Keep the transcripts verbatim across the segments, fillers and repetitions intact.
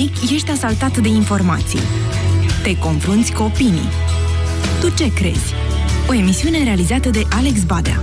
Zilnic ești asaltat de informații. Te confrunți cu opinii. Tu ce crezi? O emisiune realizată de Alex Badea.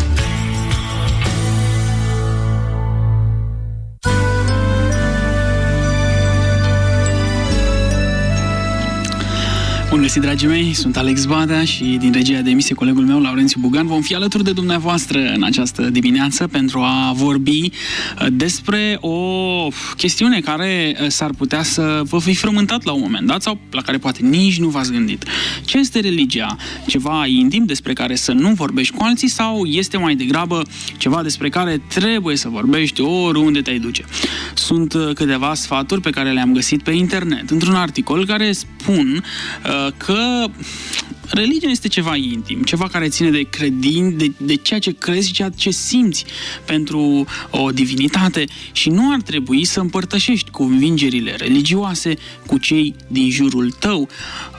Bun găsit, dragii mei, sunt Alex Badea și din regia de emisie colegul meu, Laurențiu Bugan, vom fi alături de dumneavoastră în această dimineață pentru a vorbi despre o chestiune care s-ar putea să vă fi frământat la un moment dat sau la care poate nici nu v-ați gândit. Ce este religia? Ceva intim despre care să nu vorbești cu alții sau este mai degrabă ceva despre care trebuie să vorbești oriunde te-ai duce? Sunt câteva sfaturi pe care le-am găsit pe internet într-un articol care spun că religia este ceva intim, ceva care ține de credin, de, de ceea ce crezi și ceea ce simți pentru o divinitate și nu ar trebui să împărtășești convingerile religioase cu cei din jurul tău.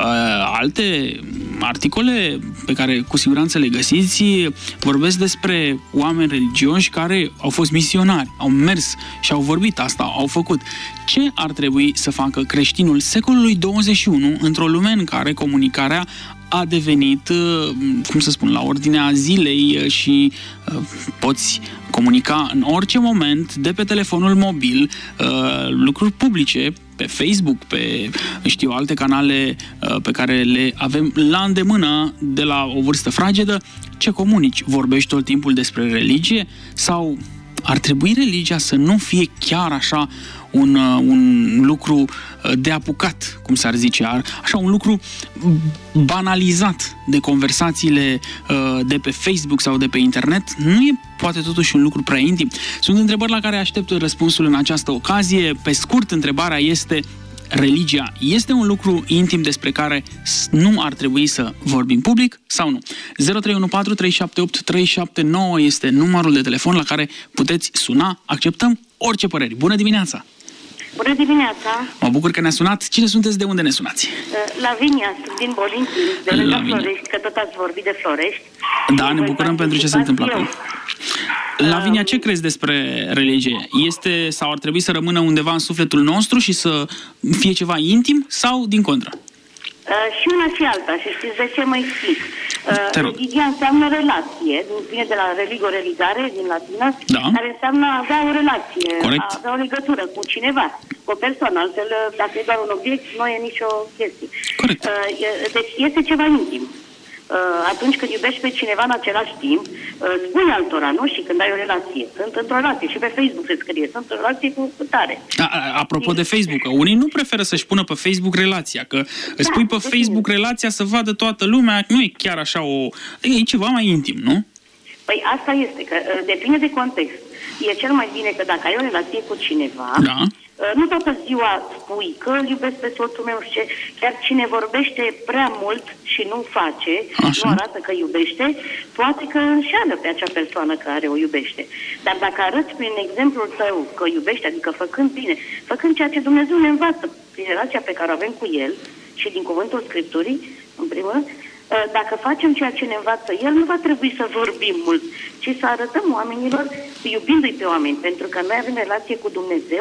Alte articole pe care cu siguranță le găsiți vorbesc despre oameni religioși care au fost misionari, au mers și au vorbit asta, au făcut. Ce ar trebui să facă creștinul secolului douăzeci și unu într-o lume în care comunicarea a devenit, cum să spun, la ordinea zilei și poți comunica în orice moment de pe telefonul mobil lucruri publice, pe Facebook, pe, știu, alte canale pe care le avem la îndemână de la o vârstă fragedă? Ce comunici? Vorbești tot timpul despre religie? Sau ar trebui religia să nu fie chiar așa un, un lucru de apucat, cum s-ar zice, așa un lucru banalizat de conversațiile de pe Facebook sau de pe internet? Nu e poate totuși un lucru prea intim? Sunt întrebări la care aștept răspunsul în această ocazie. Pe scurt, întrebarea este: religia este un lucru intim despre care nu ar trebui să vorbim public sau nu? zero trei unu patru trei șapte opt trei șapte nouă este numărul de telefon la care puteți suna. Acceptăm orice păreri. Bună dimineața! Bună dimineața! Mă bucur că ne-a sunat. Cine sunteți? De unde ne sunați? Lavinia, sunt din Bolinti, de lângă Florești, că tot ați vorbit de Florești. Da, ne bucurăm pentru ce se întâmplă acolo. Lavinia, ce crezi despre religie? Este sau ar trebui să rămână undeva în sufletul nostru și să fie ceva intim sau din contră? Uh, și una și alta, și știți de ce mai explic. Uh, religia înseamnă relație, vine de la religo, religare, din latină, da, care înseamnă a avea o relație, corect, a avea o legătură cu cineva, cu o persoană, altfel dacă e doar un obiect, nu e nicio chestie. Corect. Uh, deci este ceva intim. Atunci când iubești pe cineva în același timp, spui altora, nu? Și când ai o relație. Sunt într-o relație. Și pe Facebook se scrie. Sunt într-o relație cu tare. A, apropo de Facebook, că unii nu preferă să-și pună pe Facebook relația. Că îți pui pe Facebook relația să vadă toată lumea. Nu e chiar așa o... E ceva mai intim, nu? Păi asta este, că depinde de context. E cel mai bine că dacă ai o relație cu cineva... Da. Nu toată ziua spui că îl iubesc pe soțul meu și ce, chiar cine vorbește prea mult și nu face, așa, nu arată că iubește, poate că înșeală pe acea persoană care o iubește. Dar dacă arăți prin exemplul tău că iubește, adică făcând bine, făcând ceea ce Dumnezeu ne învață prin relația pe care o avem cu El și din cuvântul Scripturii, în primul rând, dacă facem ceea ce ne învață El, nu va trebui să vorbim mult, ci să arătăm oamenilor, iubindu-i pe oameni, pentru că noi avem relație cu Dumnezeu,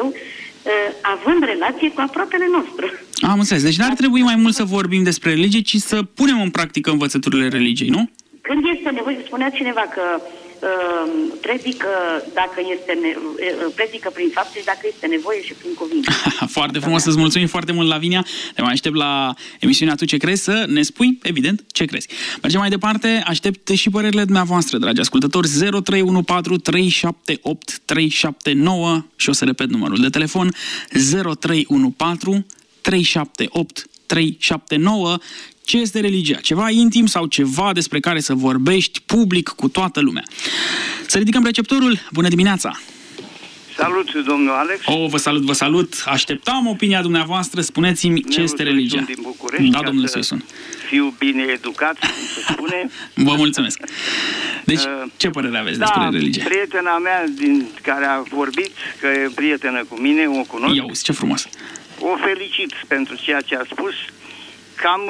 având relație cu aproapele nostru. Am înțeles. Deci n-ar trebui mai mult să vorbim despre religie, ci să punem în practică învățăturile religiei, nu? Când este nevoie, spunea cineva că uh, predică, dacă este ne- uh, predică prin fapte, dacă este nevoie și prin cuvinte. Foarte frumos, îți mulțumim foarte mult, Lavinia. Te mai aștept la emisiunea Tu ce crezi, să ne spui, evident, ce crezi. Mergem mai departe, aștept și părerile dumneavoastră, dragi ascultători. zero trei unu patru trei șapte opt trei șapte nouă și o să repet numărul de telefon zero trei unu patru trei șapte opt trei șapte nouă. Ce este religia? Ceva intim sau ceva despre care să vorbești public cu toată lumea? Să ridicăm receptorul. Bună dimineața! Salut, domnul Alex! Oh, vă salut, vă salut! Așteptam opinia dumneavoastră. Spuneți-mi ce este religia. Din București, da, domnule Soisun. Fiu bine educat, cum se spune. Vă mulțumesc! Deci, ce părere aveți da, despre religie? Prietena mea din care a vorbit, că e prietenă cu mine, o cunosc. Ia uzi, ce frumos! O felicit pentru ceea ce a spus. Cam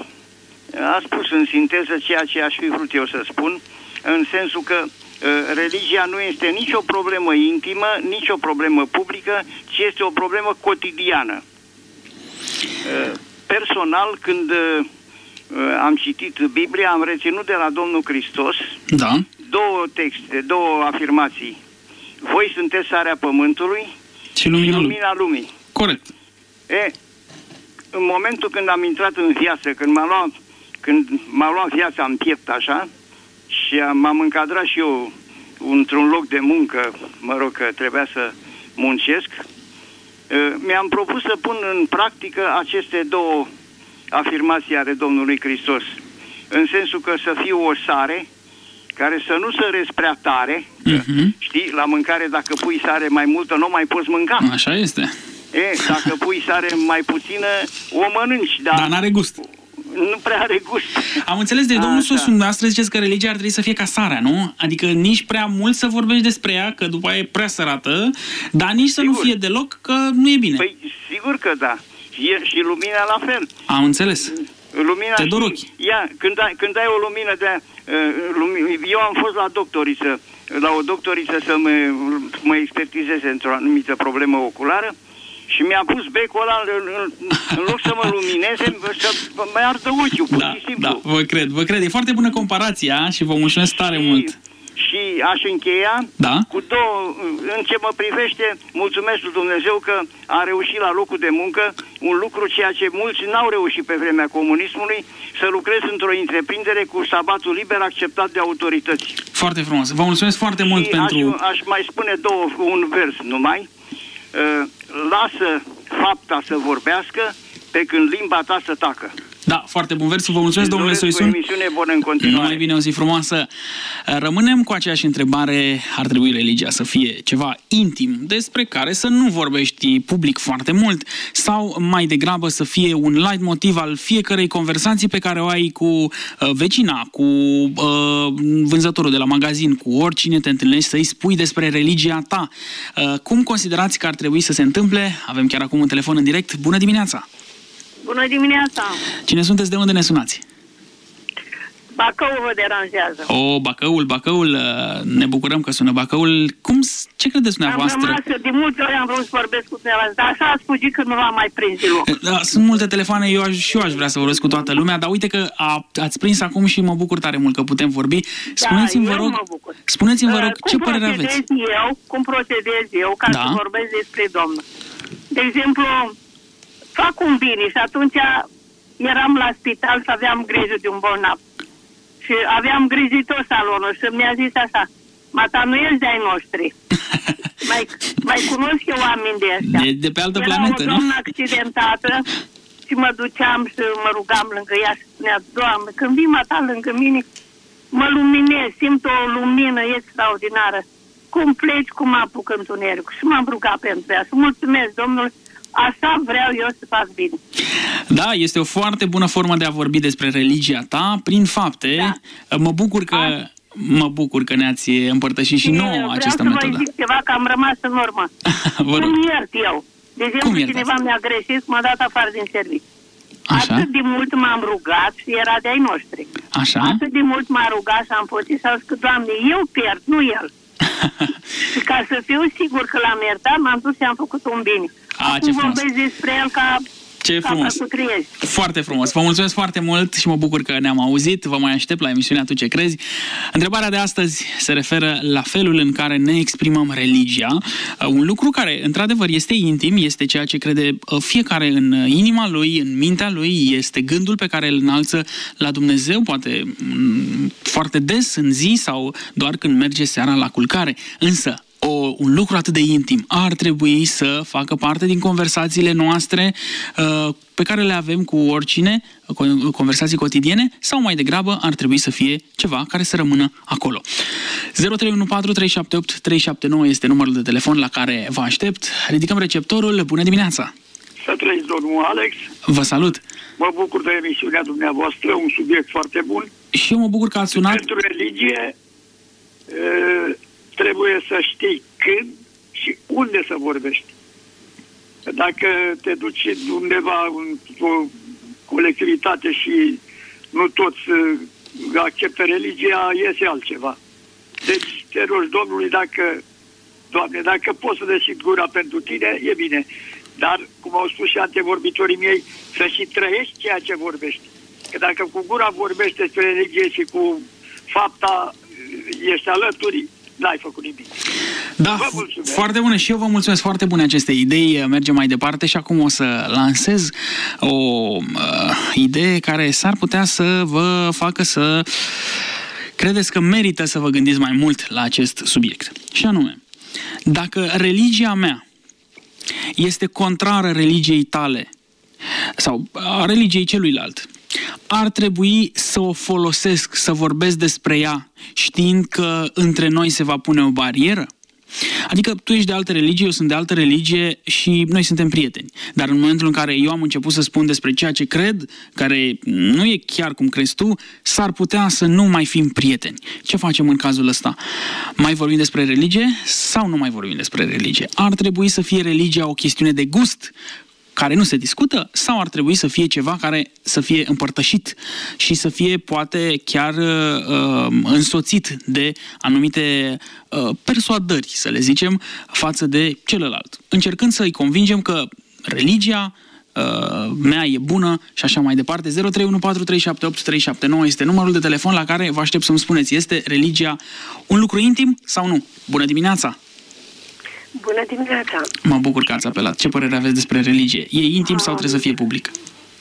a spus în sinteză ceea ce aș fi vrut eu să spun, în sensul că religia nu este nici o problemă intimă, nici o problemă publică, ci este o problemă cotidiană. Personal, când am citit Biblia, am reținut de la Domnul Hristos da. două texte, două afirmații. Voi sunteți sarea pământului și lumina, și lumina lumii. Corect. E, în momentul când am intrat în viață, când m-a luat, când m-a luat viața în piept așa, și m-am încadrat și eu într-un loc de muncă, mă rog că trebuia să muncesc, mi-am propus să pun în practică aceste două afirmații ale Domnului Hristos. În sensul că să fiu o sare care să nu săresc prea tare, uh-huh. știi, la mâncare dacă pui sare mai multă nu mai poți mânca. Așa este. E, dacă pui sare mai puțină, o mănânci, dar... Dar n-are gust. Nu prea are gust. Am înțeles, deci domnul Sosu, dumneavoastră ziceți că religia ar trebui să fie ca sarea, nu? Adică nici prea mult să vorbești despre ea, că după aia e prea sărată, dar nici să sigur. Nu fie deloc, că nu e bine. Păi, sigur că da. E, și lumina la fel. Am înțeles. Lumina Te dor ochi. Ia, când ai, când ai o lumină de... Uh, lumină, eu am fost la doctoriță, la o doctoriță să mă, mă expertizeze într-o anumită problemă oculară și mi-a pus becul ăla, în, în, în loc să mă lumineze, să mă ardă ochiul, pur da, și simplu. Da, vă cred, vă cred. E foarte bună comparația și vă mulțumesc tare și, mult. Și aș încheia da? cu două, în ce mă privește, mulțumesc lui Dumnezeu că a reușit la locul de muncă un lucru ceea ce mulți n-au reușit pe vremea comunismului, să lucrez într-o întreprindere cu sabatul liber acceptat de autorități. Foarte frumos. Vă mulțumesc foarte mult și pentru... Aș, aș mai spune două, un vers numai. Uh, lasă fapta să vorbească pe când limba ta să tacă. Da, foarte bun vers. Vă mulțumesc, domnule Soisun. O emisiune bună în continuare. Mai bine, o zi frumoasă. Rămânem cu aceeași întrebare. Ar trebui religia să fie ceva intim, despre care să nu vorbești public foarte mult, sau mai degrabă să fie un light motiv al fiecărei conversații pe care o ai cu uh, vecina, cu uh, vânzătorul de la magazin, cu oricine te întâlnești, să-i spui despre religia ta. Uh, cum considerați că ar trebui să se întâmple? Avem chiar acum un telefon în direct. Bună dimineața! Bună dimineața! Cine sunteți? De unde ne sunați? Bacăul vă deranjează. O, Bacăul, Bacăul, ne bucurăm că sună Bacăul. Cum, ce credeți dumneavoastră? Am rămas, de multe ori am vrut să vorbesc cu dumneavoastră, dar așa ați fugit că nu v-am mai prins deloc. Da, sunt multe telefoane, eu aș, și eu aș vrea să vorbesc cu toată lumea, dar uite că a, ați prins acum și mă bucur tare mult că putem vorbi. Spuneți-mi, da, vă rog, spuneți-mi, vă rog, uh, ce părere aveți? Eu, cum procedez eu ca da. să vorbesc despre Domnul? De exemplu, fac un bine și atunci eram la spital și aveam grijă de un bolnav. Și aveam grijitor salonul și mi-a zis așa, mata, nu ești de-ai noștri. mai, mai cunosc eu oameni de ăștia. De, de pe altă Era planetă, nu? Era o doamnă accidentată și mă duceam și mă rugam lângă ea și spunea, Doamne, când vii mata lângă mine, mă luminez, simt o lumină extraordinară. Cum pleci, cum mă apuc întunericul. Și m-am rugat pentru ea. Și mulțumesc, Domnul, așa vreau eu să fac bine. Da, este o foarte bună formă de a vorbi despre religia ta, prin fapte. Da. Mă bucur că a... mă bucur că ne-ați împărtășit și nouă vreau această metodă. metodă. Vreau să vă zic ceva, că am rămas în urmă. Cum iert eu? De exemplu, cineva mi-a greșit, m-a dat afară din serviciu. Așa? Atât de mult m-am rugat și era de-ai noștri. Așa? Atât de mult m-a rugat și am putut să zic, Doamne, eu pierd, nu el. Și ca să fiu sigur că l-am iertat, m-am dus și am făcut un bine. A, acum vorbesc despre el ca... Ce frumos. Foarte frumos. Vă mulțumesc foarte mult și mă bucur că ne-am auzit. Vă mai aștept la emisiunea Tu ce crezi. Întrebarea de astăzi se referă la felul în care ne exprimăm religia. Un lucru care, într-adevăr, este intim, este ceea ce crede fiecare în inima lui, în mintea lui, este gândul pe care îl înalță la Dumnezeu, poate foarte des în zi sau doar când merge seara la culcare. Însă, O, un lucru atât de intim ar trebui să facă parte din conversațiile noastre uh, pe care le avem cu oricine, conversații cotidiene, sau mai degrabă ar trebui să fie ceva care să rămână acolo. zero trei unu patru trei șapte opt trei șapte nouă este numărul de telefon la care vă aștept. Ridicăm receptorul. Bună dimineața! Să trăiți, domnul Alex! Vă salut! Mă bucur de emisiunea dumneavoastră, un subiect foarte bun. Și eu mă bucur că ați sunat. Pentru religie... Uh, trebuie să știi când și unde să vorbești. Dacă te duci undeva într-o colectivitate și nu toți acceptă religia, iese altceva. Deci te rogi Domnului, dacă, Doamne, dacă poți să deschid gura pentru tine, e bine. dar, cum au spus și antevorbitorii mei, să și trăiești ceea ce vorbești. Că dacă cu gura vorbești despre religie și cu fapta ești alături, n-ai făcut nimic. Da, foarte bună și eu vă mulțumesc, foarte bune aceste idei, mergem mai departe și acum o să lansez o uh, idee care s-ar putea să vă facă să credeți că merită să vă gândiți mai mult la acest subiect. Și anume, dacă religia mea este contrară religiei tale sau a religiei celuilalt, ar trebui să o folosesc, să vorbesc despre ea, știind că între noi se va pune o barieră? Adică tu ești de altă religie, eu sunt de altă religie și noi suntem prieteni. Dar în momentul în care eu am început să spun despre ceea ce cred, care nu e chiar cum crezi tu, s-ar putea să nu mai fim prieteni. Ce facem în cazul ăsta? Mai vorbim despre religie sau nu mai vorbim despre religie? Ar trebui să fie religia o chestiune de gust care nu se discută, sau ar trebui să fie ceva care să fie împărtășit și să fie poate chiar uh, însoțit de anumite uh, persuadări, să le zicem, față de celălalt, încercând să-i convingem că religia uh, mea e bună și așa mai departe. zero trei unu patru trei șapte opt trei șapte nouă este numărul de telefon la care vă aștept să-mi spuneți, este religia un lucru intim sau nu? Bună dimineața! Bună dimineața! Mă bucur că ați apelat. Ce părere aveți despre religie? E intim sau trebuie să fie public?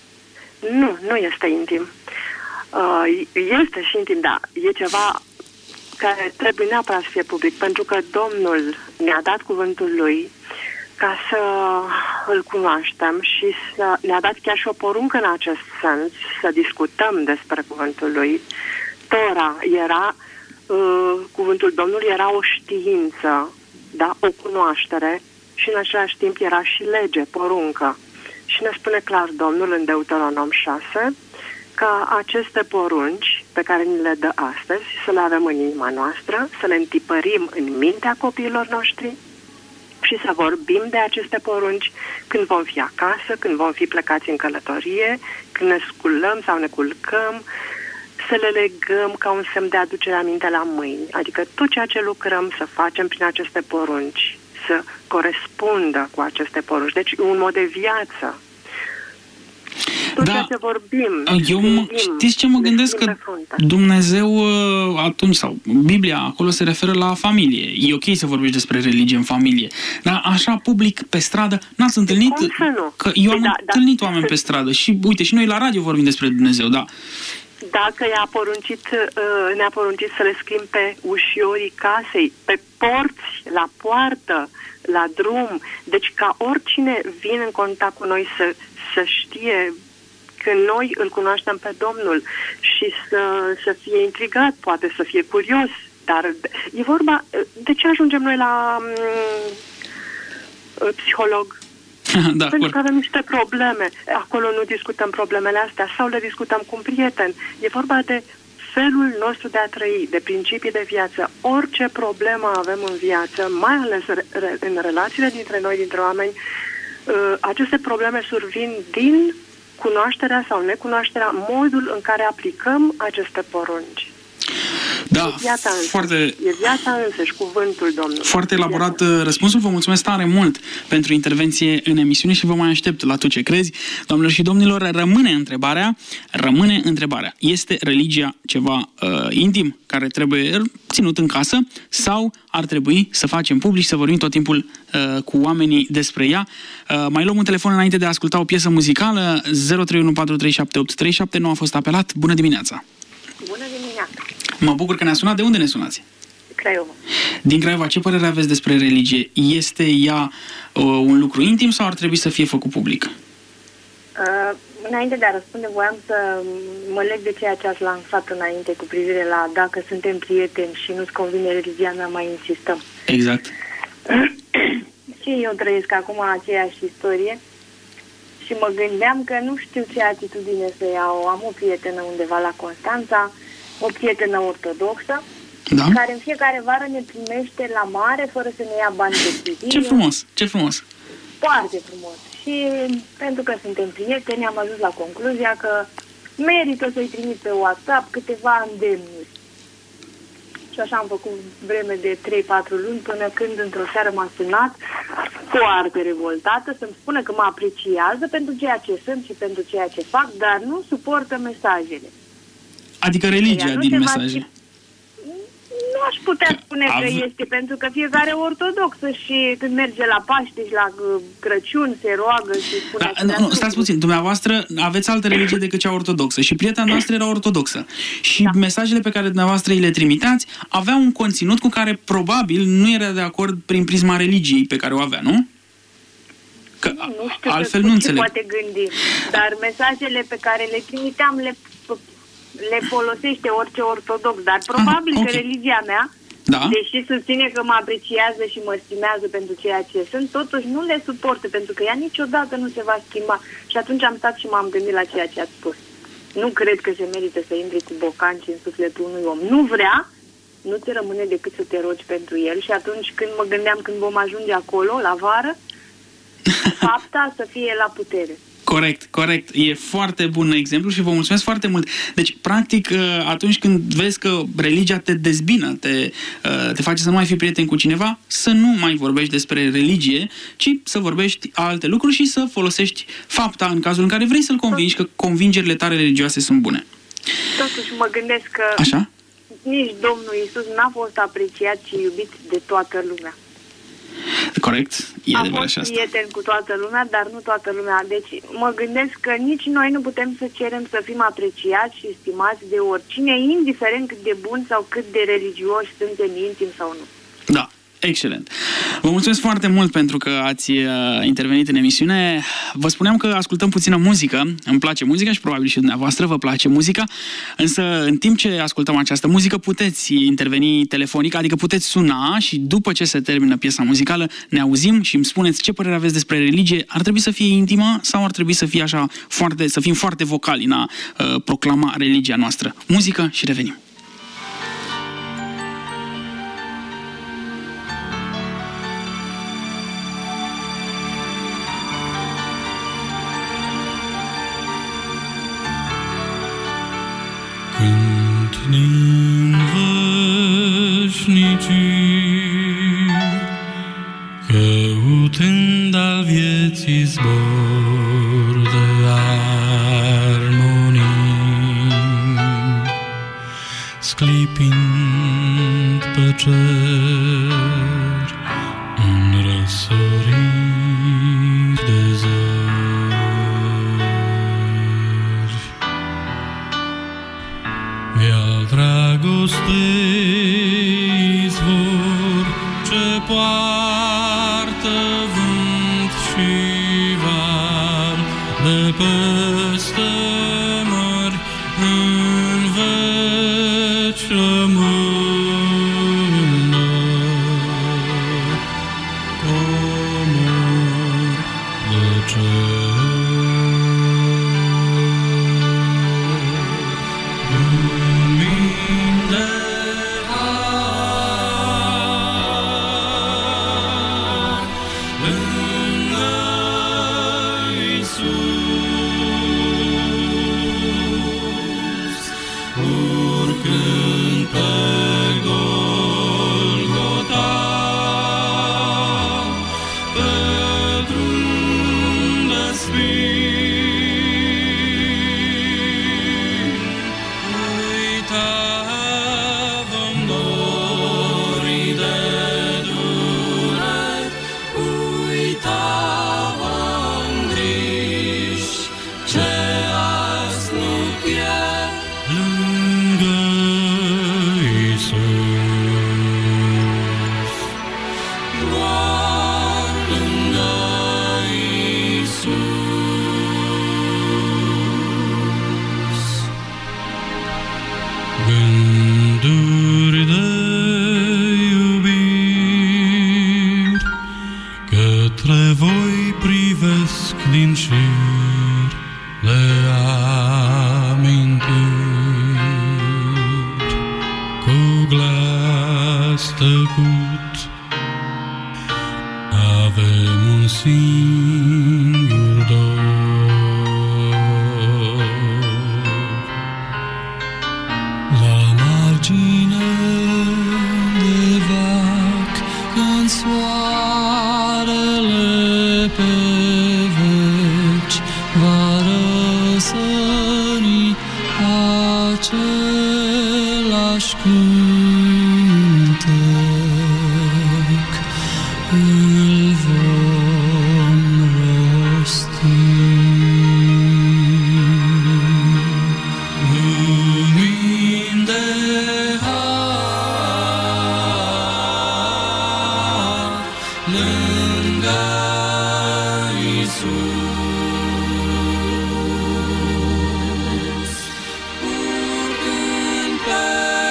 Nu, nu este intim. Uh, este și intim, da. E ceva care trebuie neapărat să fie public, pentru că Domnul ne-a dat cuvântul Lui ca să îl cunoaștem și să, ne-a dat chiar și o poruncă în acest sens, să discutăm despre cuvântul Lui. Tora era, uh, cuvântul Domnului era o știință, da, o cunoaștere și în același timp era și lege, poruncă. Și ne spune clar Domnul în Deuteronom șase că aceste porunci pe care ni le dă astăzi să le avem în inima noastră, să le întipărim în mintea copiilor noștri și să vorbim de aceste porunci când vom fi acasă, când vom fi plecați în călătorie, când ne sculăm sau ne culcăm, să le legăm ca un semn de aducere aminte la mâini. Adică tot ceea ce lucrăm să facem prin aceste porunci, să corespundă cu aceste porunci. Deci un mod de viață. Tot da, ceea ce vorbim. Eu mă, știți ce mă gândesc? Că Dumnezeu atunci, sau Biblia, acolo se referă la familie. E ok să vorbești despre religie în familie. Dar așa, public, pe stradă, n-ați întâlnit? Că eu am da, întâlnit da. oameni pe stradă și, uite, și noi la radio vorbim despre Dumnezeu, da. Dacă i-a poruncit, ne-a poruncit să le scrim pe ușiorii casei, pe porți, la poartă, la drum, deci ca oricine vine în contact cu noi să, să știe că noi îl cunoaștem pe Domnul și să, să fie intrigat, poate să fie curios, dar e vorba, de ce ajungem noi la um, psiholog? Da, pentru că avem niște probleme. Acolo nu discutăm problemele astea sau le discutăm cu un prieten. E vorba de felul nostru de a trăi, de principii de viață. Orice problemă avem în viață, mai ales în relațiile dintre noi, dintre oameni, aceste probleme survin din cunoașterea sau necunoașterea, modul în care aplicăm aceste porunci. Da, foarte, e viața însăși, cuvântul Domnului. Foarte elaborat răspunsul. Vă mulțumesc tare mult pentru intervenție în emisiune și vă mai aștept la Tu ce crezi. Doamnelor și domnilor, rămâne întrebarea, rămâne întrebarea. Este religia ceva uh, intim care trebuie ținut în casă sau ar trebui să facem public și să vorbim tot timpul uh, cu oamenii despre ea? Uh, mai luăm un telefon înainte de a asculta o piesă muzicală. zero trei unu patru trei șapte opt trei șapte nouă a fost apelat. Bună dimineața! Bună dimineața! Mă bucur că ne-a sunat. De unde ne sunați? Craiova. Din Craiova, ce părere aveți despre religie? Este ea uh, un lucru intim sau ar trebui să fie făcut public? Uh, înainte de a răspunde, voiam să mă leg de ceea ce ați lansat înainte cu privire la dacă suntem prieteni și nu-ți convine religia mea, mai insistăm. Exact. Și eu trăiesc acum aceeași istorie și mă gândeam că nu știu ce atitudine să iau. Am o prietenă undeva la Constanța, o prietenă ortodoxă, da? care în fiecare vară ne primește la mare fără să ne ia bani de chirie. Ce frumos, ce frumos! Foarte frumos. Și pentru că suntem prieteni, am ajuns la concluzia că merită să-i trimit pe WhatsApp câteva îndemnuri. Și așa am făcut vreme de trei patru luni, până când într-o seară m-a sunat foarte revoltată să-mi spună că mă apreciază pentru ceea ce sunt și pentru ceea ce fac, dar nu suportă mesajele. Adică religia din mesaje. Nu aș putea spune că Ave... este, pentru că fiecare ortodoxă și când merge la Paște și la Crăciun se roagă și spune... Da, nu, nu, stați puțin, dumneavoastră aveți altă religie decât cea ortodoxă și prietena noastră era ortodoxă. Și da. mesajele pe care dumneavoastră îi le trimiteați aveau un conținut cu care probabil nu era de acord prin prisma religiei pe care o avea, nu? Că nu, nu știu altfel nu înțeleg. Poate gândi, dar mesajele pe care le trimiteam le... le folosește orice ortodox, dar probabil ah, okay. că religia mea, da. deși susține că mă apreciază și mă stimează pentru ceea ce sunt, totuși nu le suportă, pentru că ea niciodată nu se va schimba. Și atunci am stat și m-am gândit la ceea ce ați spus. Nu cred că se merită să intri cu bocanci în sufletul unui om. Nu vrea, nu ți rămâne decât să te rogi pentru el. Și atunci când mă gândeam când vom ajunge acolo, la vară, fapta să fie la putere. Corect, corect. E foarte bun exemplu și vă mulțumesc foarte mult. Deci, practic, atunci când vezi că religia te dezbină, te, te face să nu mai fii prieten cu cineva, să nu mai vorbești despre religie, ci să vorbești alte lucruri și să folosești fapta în cazul în care vrei să-l convingi că convingerile tale religioase sunt bune. Totuși mă gândesc că Așa? nici Domnul Iisus n-a fost apreciat și iubit de toată lumea. Corect, e a adevărat fost și asta. prieten cu toată lumea, dar nu toată lumea. Deci mă gândesc că nici noi nu putem să cerem să fim apreciați și stimați de oricine, indiferent cât de buni sau cât de religioși suntem intim sau nu. Da. Excelent. Vă mulțumesc foarte mult pentru că ați intervenit în emisiune. Vă spuneam că ascultăm puțină muzică. Îmi place muzica și probabil și dumneavoastră vă place muzica. Însă în timp ce ascultăm această muzică puteți interveni telefonic, adică puteți suna și după ce se termină piesa muzicală ne auzim și îmi spuneți ce părere aveți despre religie. Ar trebui să fie intimă sau ar trebui să fie așa foarte, să fim foarte vocali în a uh, proclama religia noastră. Muzică și revenim. Din veșnicii, căutând al vieții zbor de armonii, sclipind pe cer în răsărit de zări, mi-al dragostei izvor ce poartă vânt și val de peste mări în veci rămână, comor de cer. Gânduri de iubire către voi privesc din șir de amintiri, cu glas tăcut avem un singur dor. La margine de vac, când soarele pe veci va răsări același cântec, îl vom rosti. Lumini de har lângă Iisus, urcând pe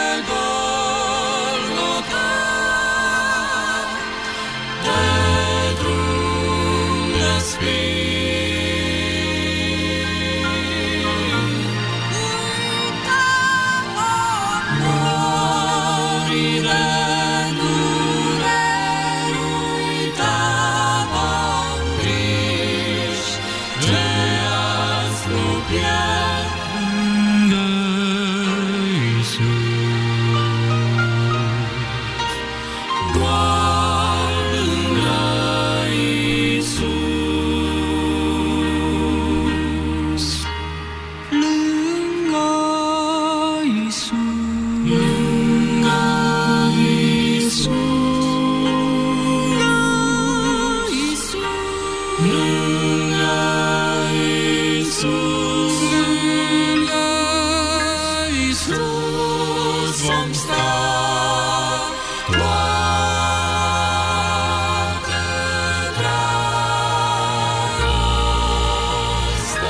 Golgota, de drum răsplin. Norile dureri uitava griji, ce aspru pierd lângă Iisus, doar lângă Iisus, lângă Iisus, lângă Iisus, lângă Iisus, lângă Iisus vom sta toată dragostea.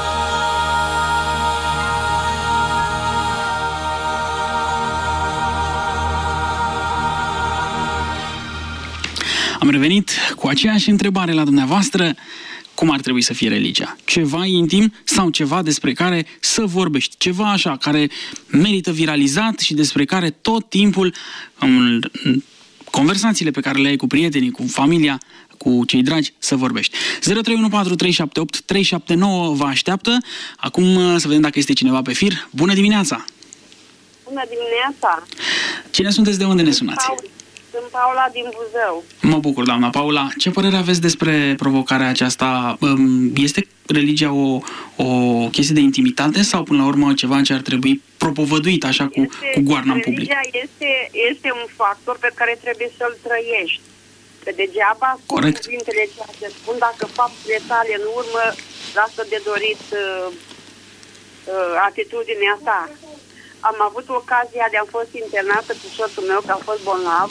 Am revenit cu aceeași întrebare la dumneavoastră. Cum ar trebui să fie religia? Ceva intim sau ceva despre care să vorbești? Ceva așa, care merită viralizat și despre care tot timpul, în conversațiile pe care le ai cu prietenii, cu familia, cu cei dragi, să vorbești. zero trei unu patru trei șapte opt trei șapte nouă vă așteaptă. Acum să vedem dacă este cineva pe fir. Bună dimineața! Bună dimineața! Cine sunteți, de unde ne sunați? Paul. Sunt Paula din Buzău. Mă bucur, doamna Paula. Ce părere aveți despre provocarea aceasta? Este religia o, o chestie de intimitate sau, până la urmă, ceva ce ar trebui propovăduit așa cu, este, cu goarna în public? Religia este, este un factor pe care trebuie să-l trăiești. Că degeaba spun cuvintele ceea ce spun dacă faptele tale în urmă lasă de dorit uh, uh, atitudinea ta. Am avut ocazia de a fost internată cu soțul meu, că a fost bolnav,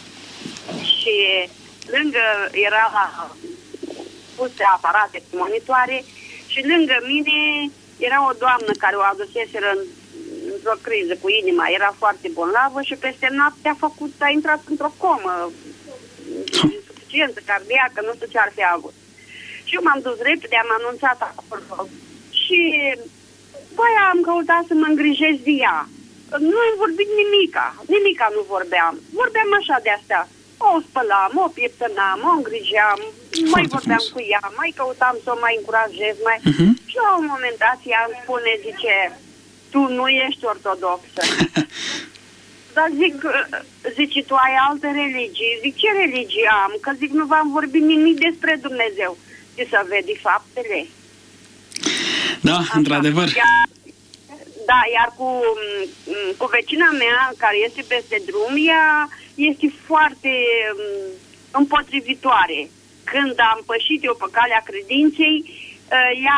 și lângă era puse aparate cu monitoare și lângă mine era o doamnă care o aduseseră în, într-o criză cu inima, era foarte bolnavă și peste noapte a făcut, a intrat într-o comă, insuficiență cardiacă, nu știu ce ar fi avut. Și eu m-am dus repede, am anunțat acolo și păi am căutat să mă îngrijesc de ea. Nu am vorbit nimica, nimica nu vorbeam. Vorbeam așa de astea. O spălam, o pieptănam, o îngrijeam, foarte mai vorbeam frumos cu ea, mai căutam să o mai încurajez, mai... Uh-huh. Și la un moment dat ea îmi spune, zice, tu nu ești ortodoxă. Dar zic, zice, tu ai alte religii? Zic, ce religie am? Că zic, nu v-am vorbit nimic despre Dumnezeu. Și să vedi faptele. Da, așa, într-adevăr. Iar, da, iar cu, cu vecina mea, care este peste drum, ea este foarte împotrivitoare. Când am pășit eu pe calea credinței, ea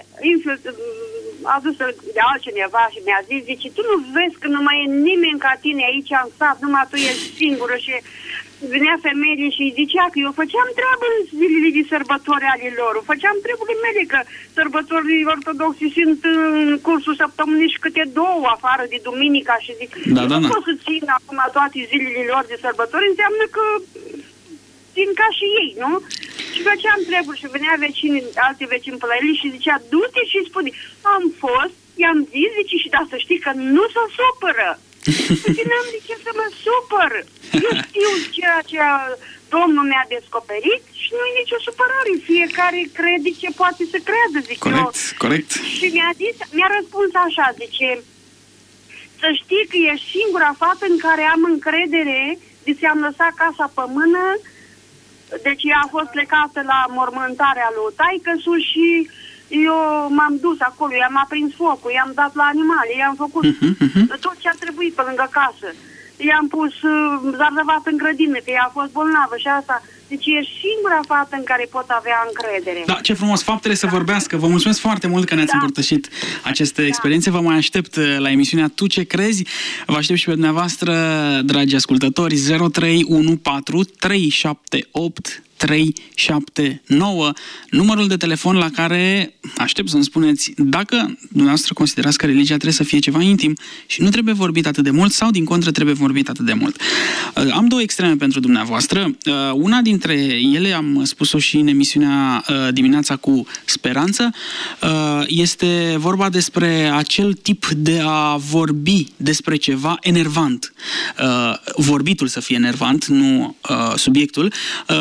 a dus de altcineva și mi-a zis, zice, tu nu vezi că nu mai e nimeni ca tine aici în sat, numai tu ești singură. Și venea femeile și îi zicea că eu făceam treabă în zilele de sărbători ale lor, făceam treburile mele, că sărbătorii ortodoxi sunt în cursul săptămânii și câte două afară de duminica și zic, da, da, nu da. pot să țin acum toate zilele lor de sărbători, înseamnă că țin ca și ei, nu? Și făceam treburi și venea vecini, alte vecini pe la ele și zicea, du-te și spune, am fost, i-am zis, zice, și da, să știi că nu se supără. Și n-am de ce să mă supăr. Eu știu ceea ce Domnul mi-a descoperit și nu e nicio supărare. Fiecare crede ce poate să creadă, zic corect, eu. Corect. Și mi-a zis, mi-a răspuns așa, zice, să știi că ești singura fată în care am încredere, zice, am lăsat casa pe mână Deci ea a fost plecată la mormântarea lui taică-su și eu m-am dus acolo, i-am aprins focul, i-am dat la animale, i-am făcut uh-huh, uh-huh. tot ce a trebuit pe lângă casă. I-am pus uh, zarzavat în grădină, că ea a fost bolnavă și asta. Deci e singura fată în care pot avea încredere. Da, ce frumos, faptele să da. vorbească. Vă mulțumesc foarte mult că ne-ați da. împărtășit aceste experiențe. Vă mai aștept la emisiunea Tu ce crezi? Vă aștept și pe dumneavoastră, dragi ascultători, zero trei unu patru trei șapte opt trei șapte nouă, numărul de telefon la care aștept să-mi spuneți dacă dumneavoastră considerați că religia trebuie să fie ceva intim și nu trebuie vorbit atât de mult sau, din contră, trebuie vorbit atât de mult. Am două extreme pentru dumneavoastră. Una dintre ele, am spus-o și în emisiunea Dimineața cu Speranță, este vorba despre acel tip de a vorbi despre ceva enervant. Vorbitul să fie enervant, nu subiectul.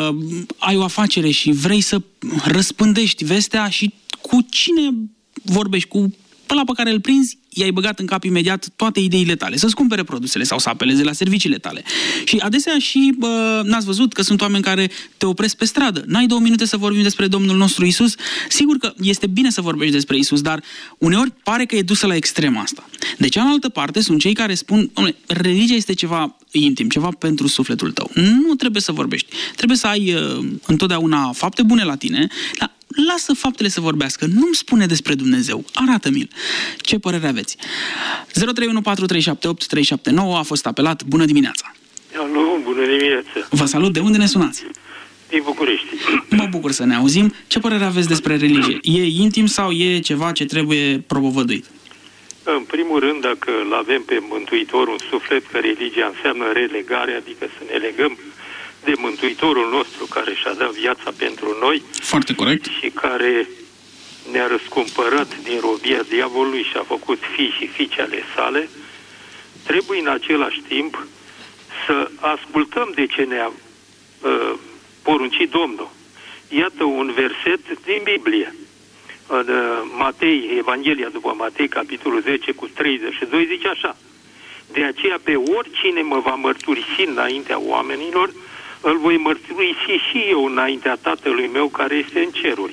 Ai o afacere și vrei să răspândești vestea și cu cine vorbești, cu ăla pe care îl prinzi, i-ai băgat în cap imediat toate ideile tale, să-ți cumpere produsele sau să apeleze la serviciile tale. Și adesea și bă, n-ați văzut că sunt oameni care te opresc pe stradă. N-ai două minute să vorbim despre Domnul nostru Iisus? Sigur că este bine să vorbești despre Iisus, dar uneori pare că e dusă la extrema asta. De cealaltă parte sunt cei care spun, religia este ceva intim, ceva pentru sufletul tău. Nu trebuie să vorbești. Trebuie să ai uh, întotdeauna fapte bune la tine, dar lasă faptele să vorbească. Nu-mi spune despre Dumnezeu. Arată-mi-l. Ce părere aveți? zero trei unu patru trei șapte opt trei șapte nouă a fost apelat. Bună dimineața! Alo, bună dimineața! Vă salut. De unde ne sunați? Din București. Mă bucur să ne auzim. Ce părere aveți despre religie? E intim sau e ceva ce trebuie propovăduit? În primul rând, dacă îl avem pe Mântuitorul în suflet, că religia înseamnă relegare, adică să ne legăm de Mântuitorul nostru care și-a dat viața pentru noi. Foarte corect. Și care ne-a răscumpărat din robia diavolului și a făcut fii și fiice ale sale, trebuie în același timp să ascultăm de ce ne-a uh, poruncit Domnul. Iată un verset din Biblie. În uh, Matei, Evanghelia după Matei, capitolul zece cu treizeci și doi, zice așa: de aceea pe oricine mă va mărturisi înaintea oamenilor, îl voi mărturisi și eu înaintea Tatălui meu care este în ceruri.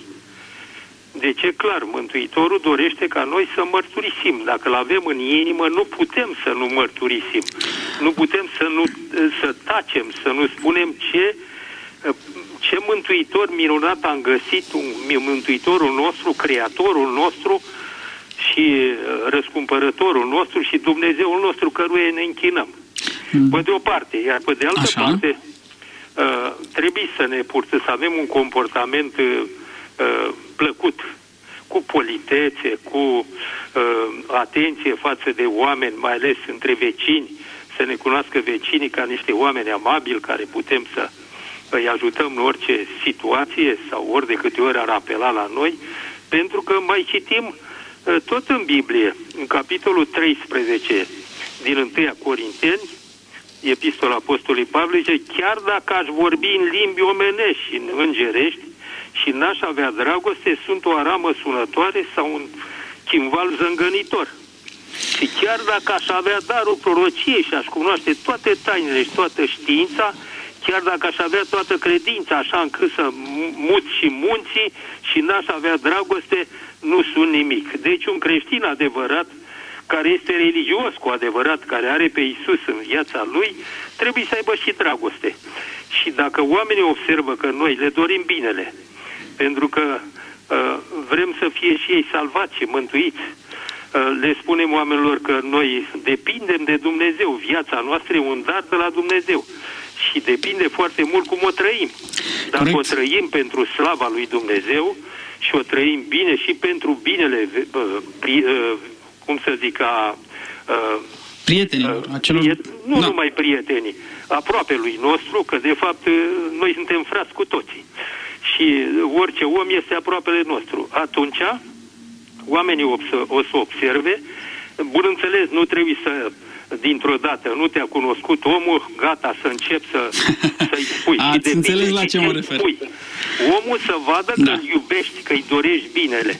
Deci e clar, Mântuitorul dorește ca noi să mărturisim. Dacă îl avem în inimă, nu putem să nu mărturisim. Nu putem să, nu, să tacem, să nu spunem ce, ce mântuitor minunat am găsit, un Mântuitorul nostru, Creatorul nostru și răscumpărătorul nostru și Dumnezeul nostru căruia ne închinăm. Mm. Pe de o parte, iar pe de altă Așa. parte uh, trebuie să ne purtăm, să avem un comportament uh, plăcut, cu politețe, cu uh, atenție față de oameni, mai ales între vecini, să ne cunoască vecinii ca niște oameni amabili care putem să îi ajutăm în orice situație sau ori de câte ori ar apela la noi, pentru că mai citim uh, tot în Biblie, în capitolul treisprezece din întâi Corinteni, Epistola Apostolului Pavel, zice: chiar dacă aș vorbi în limbi omenești și în îngerești și n-aș avea dragoste, sunt o aramă sunătoare sau un chimval zângănitor. Și chiar dacă aș avea darul prorociei și aș cunoaște toate tainele și toată știința, chiar dacă aș avea toată credința așa încât să mut și munții și n-aș avea dragoste, nu sunt nimic. Deci un creștin adevărat, care este religios cu adevărat, care are pe Iisus în viața lui, trebuie să aibă și dragoste. Și dacă oamenii observă că noi le dorim binele, pentru că uh, vrem să fie și ei salvați și mântuiți, uh, le spunem oamenilor că noi depindem de Dumnezeu, viața noastră e un dar de la Dumnezeu și depinde foarte mult cum o trăim. Dacă Corect. o trăim pentru slava lui Dumnezeu și o trăim bine și pentru binele uh, pri, uh, cum să zic, a uh, prietenii, uh, acelor... priet... nu da. numai prietenii, aproape lui nostru, că de fapt noi suntem frați cu toții. Și orice om este aproapele nostru. Atunci, oamenii o să, o să observe, bun înțeles, nu trebuie să, dintr-o dată, nu te-a cunoscut omul, gata, să încep să, să-i spui. Ați înțeles la ce mă refer. Spui. Omul să vadă da. că îl iubești, că îi dorești binele.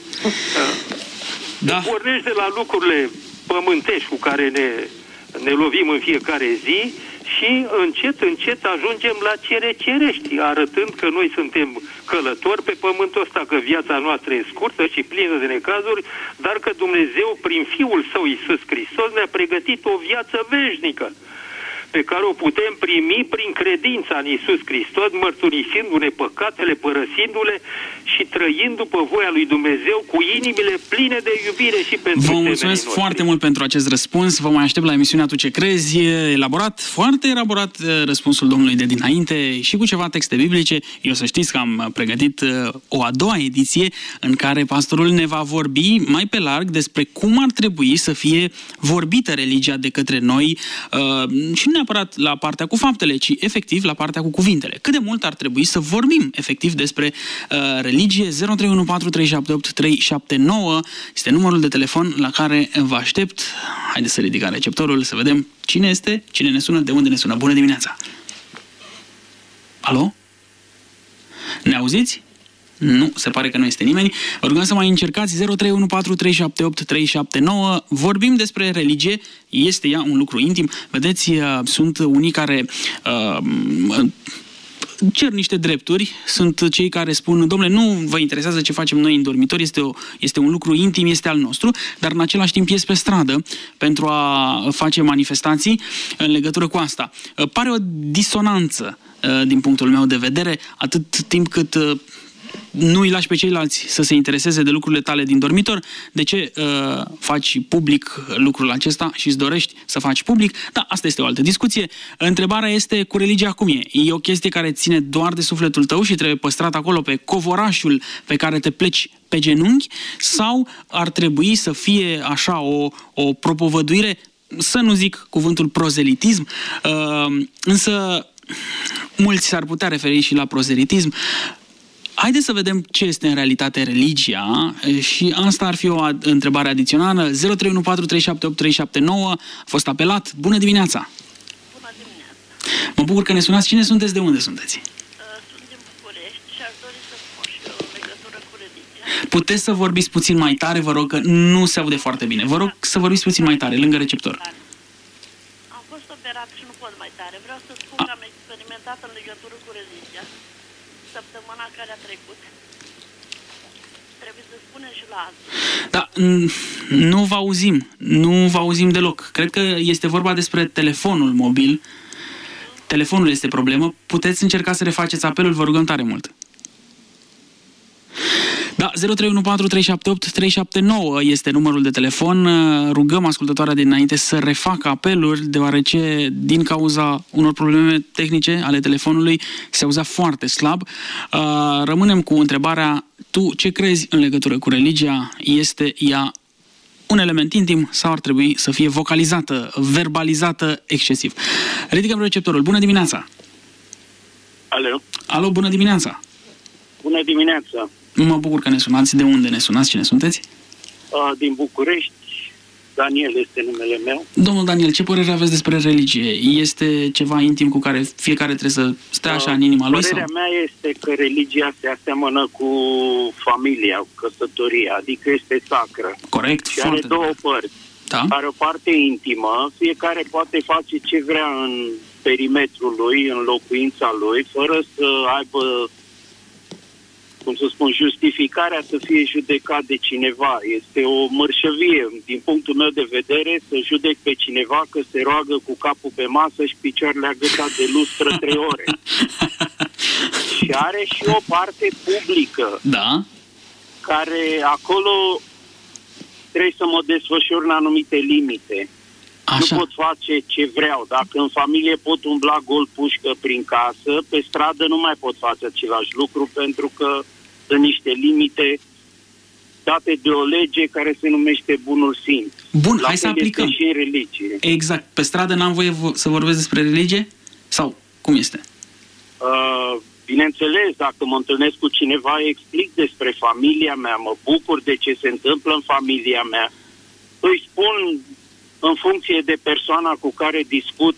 Da. Pornești de la lucrurile pământești cu care ne, ne lovim în fiecare zi și încet, încet ajungem la cerecerești, arătând că noi suntem călători pe pământul ăsta, că viața noastră e scurtă și plină de necazuri, dar că Dumnezeu, prin Fiul Său Iisus Hristos, ne-a pregătit o viață veșnică, pe care o putem primi prin credința în Iisus Hristos, mărturisindu-ne păcatele, părăsindu-le și trăind după voia lui Dumnezeu cu inimile pline de iubire și pentru Vă mulțumesc noștri. foarte mult pentru acest răspuns. Vă mai aștept la emisiunea Tu ce crezi. Elaborat, foarte elaborat răspunsul domnului de dinainte și cu ceva texte biblice. Eu să știți că am pregătit o a doua ediție în care pastorul ne va vorbi mai pe larg despre cum ar trebui să fie vorbită religia de către noi și nu neapărat la partea cu faptele, ci efectiv la partea cu cuvintele. Cât de mult ar trebui să vorbim efectiv despre uh, religie? zero trei unu patru trei șapte opt trei șapte nouă este numărul de telefon la care vă aștept. Haideți să ridicăm receptorul, să vedem cine este, cine ne sună, de unde ne sună. Bună dimineața! Alo? Ne auziți? Nu, se pare că nu este nimeni. Vă rugăm să mai încercați zero trei unu patru trei șapte opt trei șapte nouă. Vorbim despre religie, este ea un lucru intim. Vedeți, sunt unii care uh, cer niște drepturi, sunt cei care spun, domnule, nu vă interesează ce facem noi în dormitor, este, o, este un lucru intim, este al nostru, dar în același timp ies pe stradă pentru a face manifestații în legătură cu asta. Pare o disonanță din punctul meu de vedere, atât timp cât nu îi lași pe ceilalți să se intereseze de lucrurile tale din dormitor, de ce uh, faci public lucrul acesta și îți dorești să faci public? Da, asta este o altă discuție. Întrebarea este cu religia cum e? E o chestie care ține doar de sufletul tău și trebuie păstrat acolo pe covorașul pe care te pleci pe genunchi? Sau ar trebui să fie așa o, o propovăduire, să nu zic cuvântul prozelitism, uh, însă mulți s-ar putea referi și la prozelitism. Haideți să vedem ce este în realitate religia și asta ar fi o ad- întrebare adițională. zero trei unu patru trei șapte opt trei șapte nouă a fost apelat. Bună dimineața! Bună dimineața! Mă bucur că ne sunați. Cine sunteți? De unde sunteți? Sunt din București și aș dori să spun și eu în legătură cu religia. Puteți să vorbiți puțin mai tare, vă rog, că nu se aude foarte bine. Vă rog să vorbiți puțin mai tare, lângă receptor. Am fost operat și nu pot mai tare. Vreau să spun că am experimentat în legătură cu religia săptămâna care a trecut. Trebuie să spunem și la alții. Da, nu vă auzim. Nu vă auzim deloc. Cred că este vorba despre telefonul mobil. Telefonul este problemă. Puteți încerca să refaceți apelul, vă rugăm tare mult. Da, zero trei unu patru trei șapte opt trei șapte nouă este numărul de telefon. Rugăm ascultătoarea dinainte să refacă apelul, deoarece din cauza unor probleme tehnice ale telefonului se auzea foarte slab. Rămânem cu întrebarea, tu ce crezi în legătură cu religia? Este ea un element intim sau ar trebui să fie vocalizată, verbalizată excesiv? Ridicăm receptorul. Bună dimineața! Alo? Alo, bună dimineața! Bună dimineața! Mă bucur că ne sunați. De unde ne sunați? Cine sunteți? Uh, din București. Daniel este numele meu. Domnul Daniel, ce părere aveți despre religie? Este ceva intim cu care fiecare trebuie să stea așa în inima lui? Părerea sau? mea este că religia se aseamănă cu familia, cu căsătoria, adică este sacră. Corect, și foarte are două părți. Da? Are o parte intimă, fiecare poate face ce vrea în perimetrul lui, în locuința lui, fără să aibă, cum să spun, justificarea să fie judecat de cineva. Este o mărșăvie, din punctul meu de vedere, să judec pe cineva că se roagă cu capul pe masă și picioarele agățate de lustră trei ore. Și are și o parte publică. Da. Care acolo trebuie să mă desfășur în anumite limite. Așa. Nu pot face ce vreau. Dacă în familie pot umbla gol pușcă prin casă, pe stradă nu mai pot face același lucru pentru că sunt niște limite date de o lege care se numește bunul simț. Bun, La hai să aplicăm. și în religie. Exact. Pe stradă n-am voie să vorbesc despre religie? Sau cum este? Uh, bineînțeles, dacă mă întâlnesc cu cineva, explic despre familia mea, mă bucur de ce se întâmplă în familia mea. Îi spun în funcție de persoana cu care discut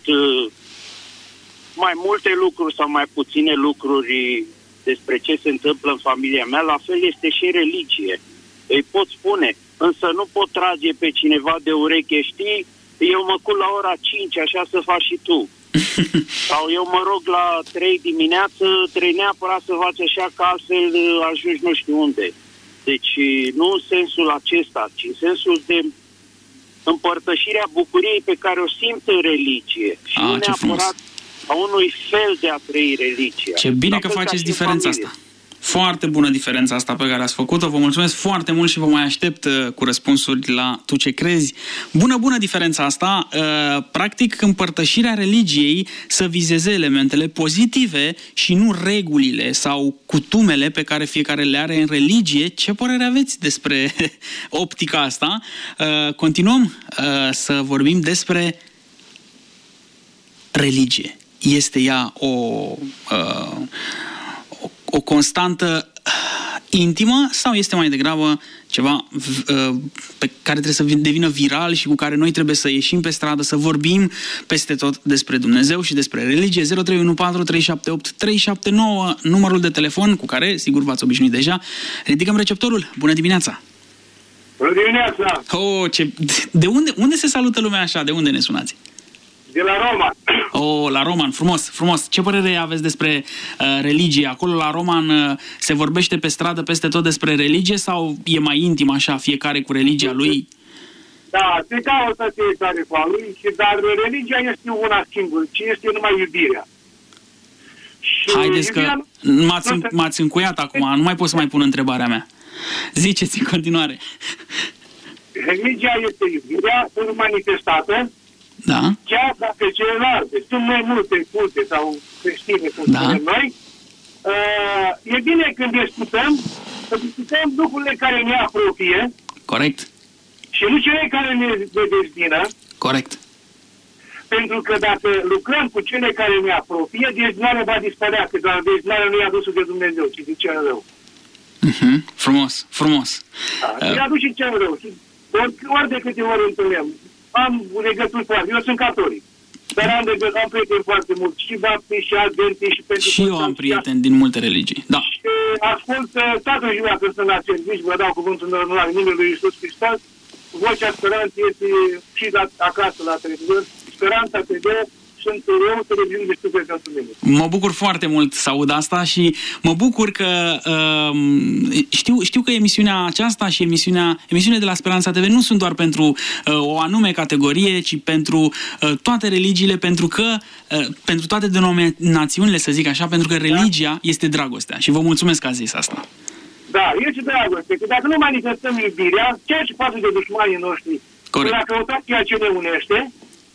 mai multe lucruri sau mai puține lucruri despre ce se întâmplă în familia mea, la fel este și în religie. Îi pot spune, însă nu pot trage pe cineva de ureche, știi, eu mă culc la ora cinci, așa să faci și tu. Sau eu mă rog la trei dimineață, trei neapărat să faci așa, că altfel ajungi nu știu unde. Deci nu în sensul acesta, ci în sensul de împărtășirea bucuriei pe care o simt în religie. Și A, nu ce neapărat frumos. a unui fel de a trăi religia. Ce bine La că fel ca faceți și în diferența familie. asta. Foarte bună diferența asta pe care ați făcut-o. Vă mulțumesc foarte mult și vă mai aștept uh, cu răspunsuri la Tu ce crezi. Bună, bună diferența asta. Uh, practic, împărtășirea religiei să vizeze elementele pozitive și nu regulile sau cutumele pe care fiecare le are în religie. Ce părere aveți despre optica asta? Uh, continuăm uh, să vorbim despre religie. Este ea o... Uh, o constantă intimă sau este mai degrabă ceva uh, pe care trebuie să devină viral și cu care noi trebuie să ieșim pe stradă, să vorbim peste tot despre Dumnezeu și despre religie? Zero trei unu patru trei șapte opt trei șapte nouă, numărul de telefon cu care, sigur, v-ați obișnuit deja. Ridicăm receptorul. Bună dimineața! Bună dimineața! Oh, ce... De unde, unde se salută lumea așa? De unde ne sunați? De la Roman. Oh, la Roman, frumos, frumos. Ce părere aveți despre uh, religie? Acolo la Roman uh, se vorbește pe stradă peste tot despre religie sau e mai intim așa, fiecare cu religia lui? Da, se caută fiecare cu a lui, dar religia este una singură, ci este numai iubirea. Și haideți că iubirea... m-ați, m-ați încuiat acum, nu mai pot să mai pun întrebarea mea. Ziceți în continuare. Religia este iubirea, sunt manifestată. Da. Chiar dacă celelalte sunt mai multe culte sau creștine, cum da. spunem noi, uh, e bine când discutăm, să discutăm lucrurile care ne apropie. Corect. Și nu cele care ne dezbină. Corect. Pentru că dacă lucrăm cu cele care ne apropie, dezbinarea va dispărea, că doar dezbinarea nu e adusă de Dumnezeu, ci de cel rău. Uh-huh. Frumos, frumos. Da, uh. e adus și cel rău. Și ori, ori de câte ori întâlnim. Am legături foarte, eu sunt catolic, dar am, legături, am prieteni foarte mulți, și baptiști, și adventii, și pentru... Și eu am prieteni din multe religii, da. Și ascult toată ziua când sunt la servici, vă dau cuvântul în numele lui Iisus Hristos, vocea speranței este și la, acasă la televizor, speranța te dă, sunt eu, televiziune de stupe pentru mine. Mă bucur foarte mult să aud asta și mă bucur că uh, știu, știu că emisiunea aceasta și emisiunea, emisiunea de la Speranța T V nu sunt doar pentru uh, o anume categorie, ci pentru uh, toate religiile, pentru că uh, pentru toate denominațiunile, să zic așa, pentru că religia este dragostea. Și vă mulțumesc că ați zis asta. Da, este dragoste, că dacă nu manifestăm iubirea, ceea ce față de dușmanii noștri, corect, dacă căutăm ceea ce ne unește,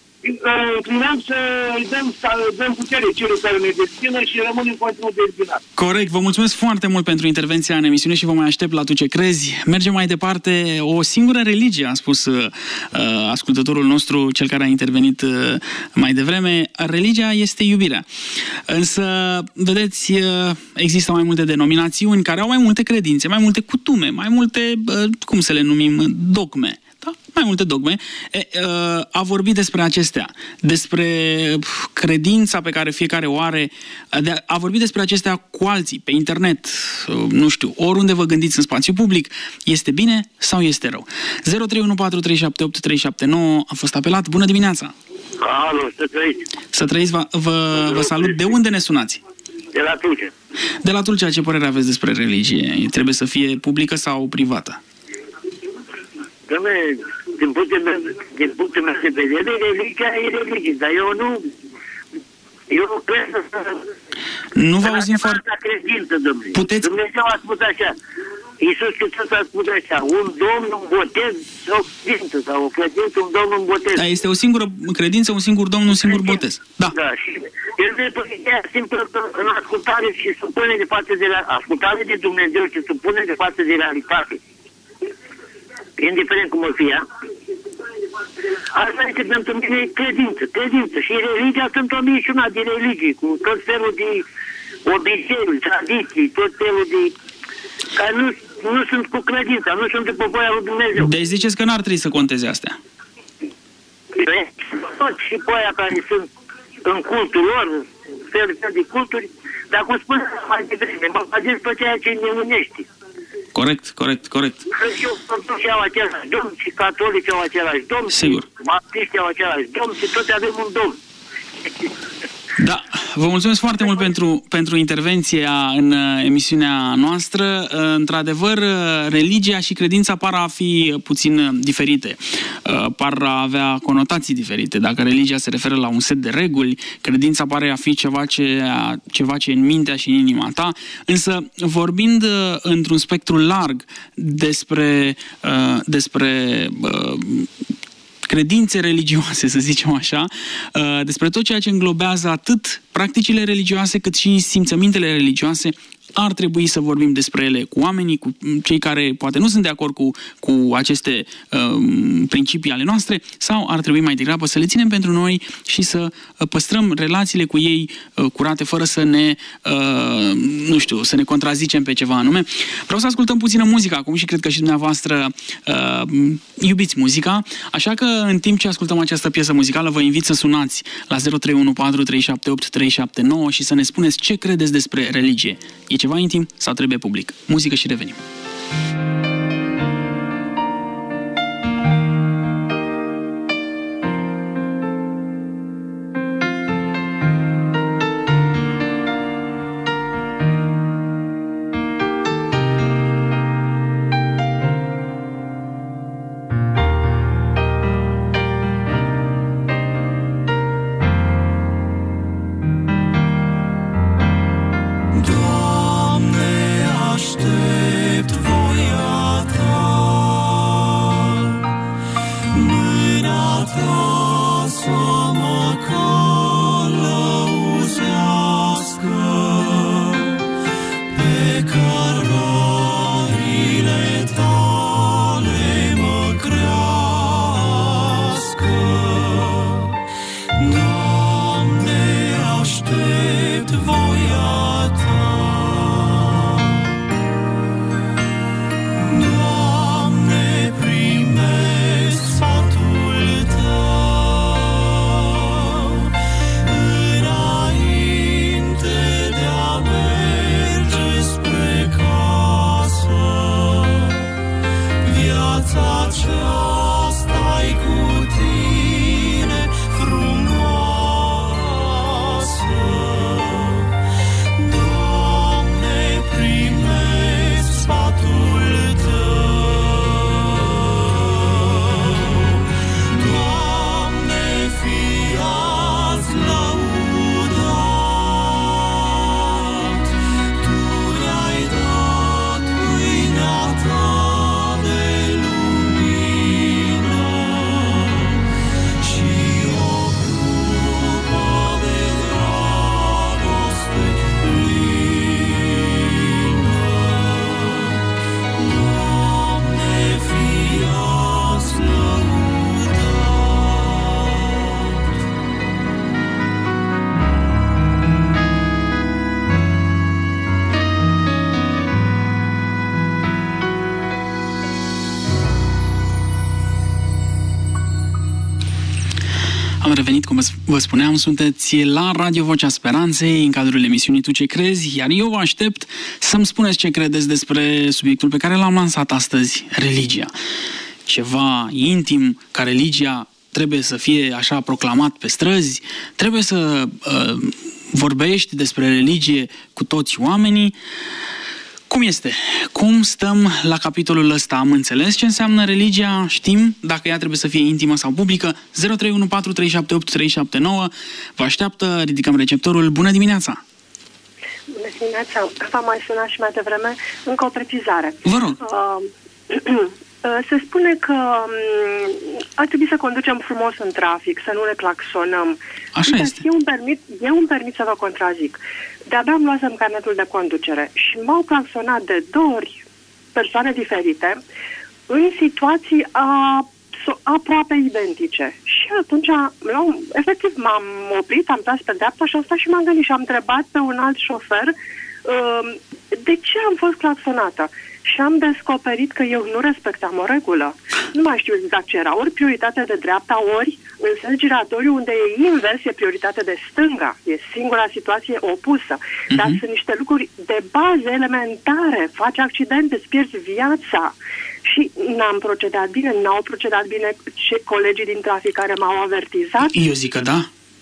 înclinăm să îi dăm, să dăm putere celor care ne dezbină și rămânem în continuu dezbinați. Corect, vă mulțumesc foarte mult pentru intervenția în emisiune și vă mai aștept la Tu ce crezi. Mergem mai departe. O singură religie, a spus uh, ascultătorul nostru, cel care a intervenit uh, mai devreme. Religia este iubirea. Însă, vedeți, uh, există mai multe denominațiuni care au mai multe credințe, mai multe cutume, mai multe, uh, cum să le numim, dogme. Da? Mai multe dogme. E, a vorbit despre acestea, despre credința pe care fiecare o are, de, a vorbit despre acestea cu alții, pe internet, nu știu, oriunde vă gândiți în spațiu public. Este bine sau este rău? zero trei unu patru trei șapte opt trei șapte nouă a fost apelat. Bună dimineața! Alo, să trăiți! Să trăiți, vă, vă, vă salut. De unde ne sunați? De la Tulcea. De la Tulcea, ce părere aveți despre religie? Trebuie să fie publică sau privată? Dom'le, din punctul meu, din punctul meu de vedere, religia e religie, dar eu nu, eu nu cred să... Nu vă auzim foarte... credință, domnule. Puteți... Dumnezeu a spus așa, Iisus Hristos a spus așa, un domn, un botez, o credință, sau o credință, un domn, un botez. Da, este o singură credință, un singur domn, un singur botez. Da. Da, și el de poziția simplă în ascultare și supunere față de la... Ascultare de Dumnezeu și supunere față de realitate. Indiferent cum o fie, asta este pentru mine credință, credință. Și religia sunt o mișuna de religii, cu tot felul de obiceiuri, tradiții, tot felul de... care nu, nu sunt cu credința, nu sunt după voia lui Dumnezeu. Deci ziceți că n-ar trebui să conteze astea. Tot și pe aia care sunt în cultul lor, fel de culturi, dar cum spun mai devreme, mă bazez pe ceea ce ne unește. Corect, corect, corect. Și ortodoxi au același domn, și catolici au același domn, sigur, și baptiști au același domn, și toți avem un domn. Da, vă mulțumesc foarte mult pentru, pentru intervenția în emisiunea noastră. Într-adevăr, religia și credința par a fi puțin diferite, par a avea conotații diferite. Dacă religia se referă la un set de reguli, credința pare a fi ceva ce, ceva ce e în mintea și în inima ta. Însă, vorbind într-un spectru larg despre, despre credințe religioase, să zicem așa, despre tot ceea ce înglobează atât practicile religioase cât și simțămintele religioase, ar trebui să vorbim despre ele cu oamenii, cu cei care poate nu sunt de acord cu, cu aceste um, principii ale noastre, sau ar trebui mai degrabă să le ținem pentru noi și să păstrăm relațiile cu ei uh, curate, fără să ne, uh, nu știu, să ne contrazicem pe ceva anume. Vreau să ascultăm puțină muzică acum și cred că și dumneavoastră uh, iubiți muzica, așa că în timp ce ascultăm această piesă muzicală, vă invit să sunați la zero trei unu patru trei șapte opt trei șapte nouă și să ne spuneți ce credeți despre religie. E ceva intim sau trebuie public? Muzică și revenim. Revenit, cum vă spuneam, sunteți la Radio Vocea Speranței, în cadrul emisiunii Tu ce crezi, iar eu vă aștept să-mi spuneți ce credeți despre subiectul pe care l-am lansat astăzi, religia. Ceva intim, ca religia trebuie să fie așa proclamat pe străzi, trebuie să uh, vorbești despre religie cu toți oamenii. Cum este? Cum stăm la capitolul ăsta? Am înțeles ce înseamnă religia, știm dacă ea trebuie să fie intimă sau publică. zero trei unu patru trei șapte opt trei șapte nouă. Vă așteaptă, ridicăm receptorul. Bună dimineața! Bună dimineața! V-am mai sunat și mai devreme. Încă o precizare. Vă rog! Uh, se spune că um, ar trebui să conducem frumos în trafic, să nu ne claxonăm. Așa este. Eu îmi permit, eu îmi permit să vă contrazic. De-abia îmi luasem carnetul de conducere și m-au claxonat de două ori persoane diferite în situații a, aproape identice. Și atunci, efectiv, m-am oprit, am tras pe dreapta și am stat și m-am gândit și am întrebat pe un alt șofer uh, de ce am fost claxonată. Și am descoperit că eu nu respectam o regulă. Nu mai știu exact ce era. Ori prioritate de dreapta, ori în sens giratoriu, unde e invers, e prioritate de stânga. E singura situație opusă. Uh-huh. Dar sunt niște lucruri de bază elementare. Faci accidente, îți pierzi viața. Și n-am procedat bine, n-au procedat bine ce colegii din trafic care m-au avertizat. Eu zic că da.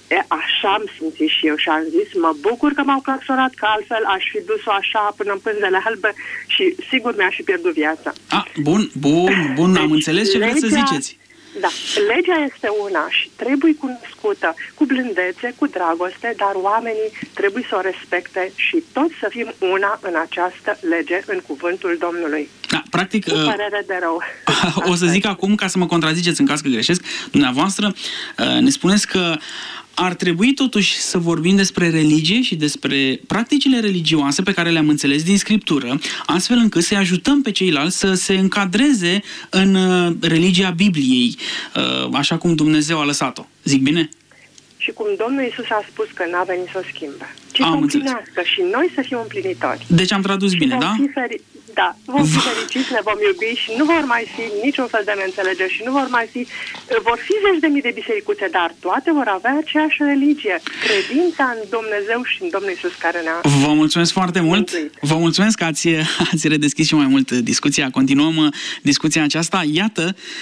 E, așa am simțit și eu și am zis, mă bucur că m-au căsătorat, că altfel aș fi dus-o așa până în pânzele albe și sigur mi-aș fi pierdut viața. Ah, bun, bun, bun, deci, am înțeles ce vreți să ziceți. Da, legea este una și trebuie cunoscută cu blândețe, cu dragoste, dar oamenii trebuie să o respecte și toți să fim una în această lege, în cuvântul Domnului. Da, practic... Cu părere de rău. O să zic acum, ca să mă contraziceți în caz că greșesc, dumneavoastră ne spuneți că ar trebui totuși să vorbim despre religie și despre practicile religioase pe care le-am înțeles din Scriptură, astfel încât să-i ajutăm pe ceilalți să se încadreze în religia Bibliei, așa cum Dumnezeu a lăsat-o. Zic bine? Și cum Domnul Iisus a spus că n-a venit să o schimbe, ci să împlinească și noi să fim împlinitori. Deci am tradus și bine, da? Feri... Da, vom fi fericiți, ne vom iubi și nu vor mai fi niciun fel de neînțelegeri și nu vor mai fi... Vor fi zeci de mii de bisericuțe, dar toate vor avea aceeași religie. Credința în Dumnezeu și în Domnul Iisus care ne-a... Vă mulțumesc foarte mult! Vă mulțumesc că ați, ați redeschis și mai mult discuția. Continuăm discuția aceasta. Iată,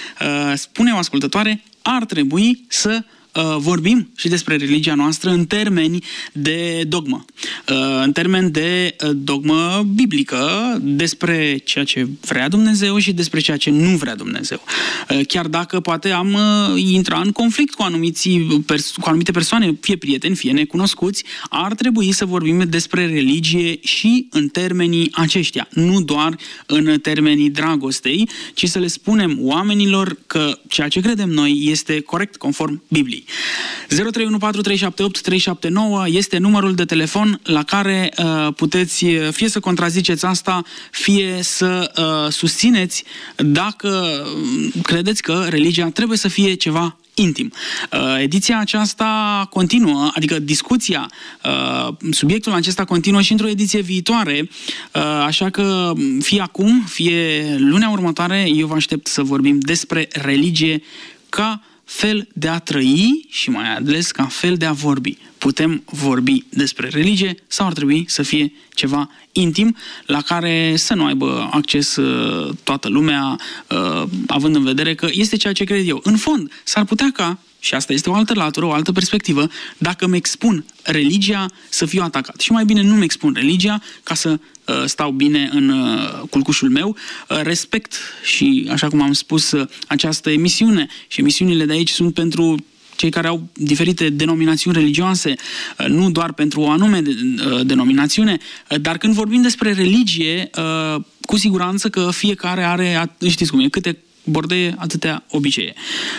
spune o ascultătoare, ar trebui să vorbim și despre religia noastră în termeni de dogmă, în termeni de dogmă biblică, despre ceea ce vrea Dumnezeu și despre ceea ce nu vrea Dumnezeu. Chiar dacă poate am intrat în conflict cu, anumiți, cu anumite persoane, fie prieteni, fie necunoscuți, ar trebui să vorbim despre religie și în termenii aceștia, nu doar în termenii dragostei, ci să le spunem oamenilor că ceea ce credem noi este corect conform Bibliei. zero trei unu patru trei șapte opt trei șapte nouă este numărul de telefon la care uh, puteți fie să contraziceți asta, fie să uh, susțineți dacă credeți că religia trebuie să fie ceva intim. Uh, ediția aceasta continuă, adică discuția, uh, subiectul acesta continuă și într-o ediție viitoare, uh, așa că fie acum, fie lunea următoare, eu vă aștept să vorbim despre religie ca fel de a trăi și mai ales ca fel de a vorbi. Putem vorbi despre religie sau ar trebui să fie ceva intim la care să nu aibă acces uh, toată lumea, uh, având în vedere că este ceea ce cred eu. În fond, s-ar putea ca, și asta este o altă latură, o altă perspectivă, dacă îmi expun religia să fiu atacat. Și mai bine nu îmi expun religia ca să uh, stau bine în uh, culcușul meu. Uh, respect și, așa cum am spus, uh, această emisiune și emisiunile de aici sunt pentru cei care au diferite denominațiuni religioase, nu doar pentru o anume denominațiune, dar când vorbim despre religie, cu siguranță că fiecare are, știți cum e, câte bordeie, atâtea obicee.